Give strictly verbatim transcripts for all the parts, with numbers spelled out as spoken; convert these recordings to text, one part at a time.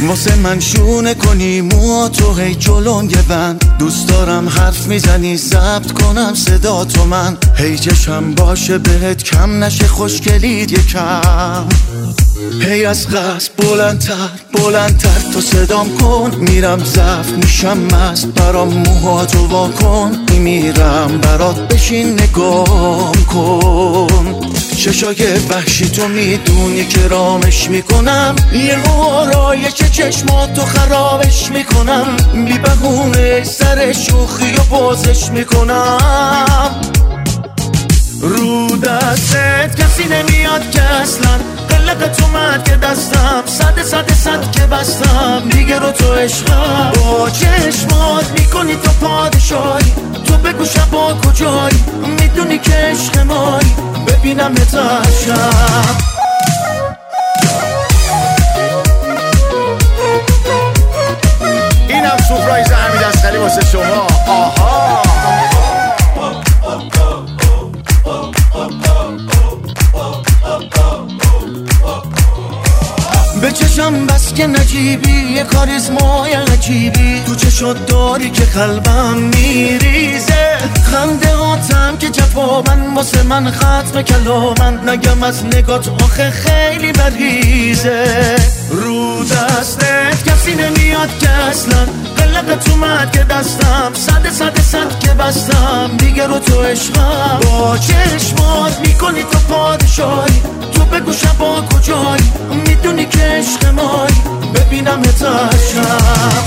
واسه من شونه کنی موها تو هی جلوم یه بند. دوست دارم حرف میزنی ضبط کنم صدا تو من. هی چشم باشه بهت کم نشه خوشگلید یکم. هی از قصد بلندتر بلندتر تو صدام کن. میرم ضعف میشم مست برام موها تو وا کن. میمیرم برات بشین نگام کن. چشای وحشی تو میدونی که رامش میکنم. یه آرایش چشماتو خرابش میکنم. بی بهونه سر شوخی و بازش میکنم. رو دستت کسی نمیاد که اصلا. قلقت اومد که دستم صد صد صد که بستم. دیگه رو تو عشقم با چشمات میکنی تو پادشاهی. تو بگو شبا کجایی میدونی که عشق مایی. ببینم اتشم اینم سورپرایز حمید اصغری واسه شما. آها به چشم بس که نجیبی یه کاریزمای عجیبی. تو چشات داری که قلبم میریزه. خنده هاتم که جوابن واسه من ختم کلامن. نگم از نگات آخه خیلی مریضه. رو دستت کسی نمیاد که اصلا. قلقت اومد که دستم صد صد صد که بستم. دیگه رو تو عشقم با چشمات میکنی تو پادشاهی. تو بگو شبا کجایی میدونی که عشق مایی. ببینم اتشم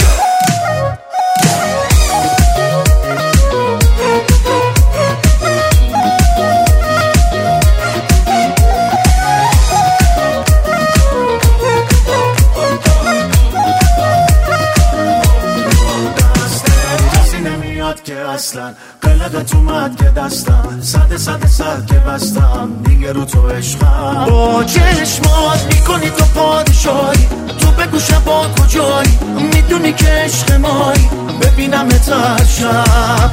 که اصلا. قلقت اومد که دستم صد صد صد که بستم. دیگه رو تو عشقم با چشمات میکنی تو پادشاهی. تو بگو شبا کجایی میدونی که عشق مایی. ببینم اتشم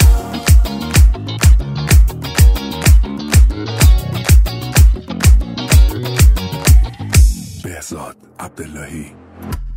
بهزاد عبداللهی.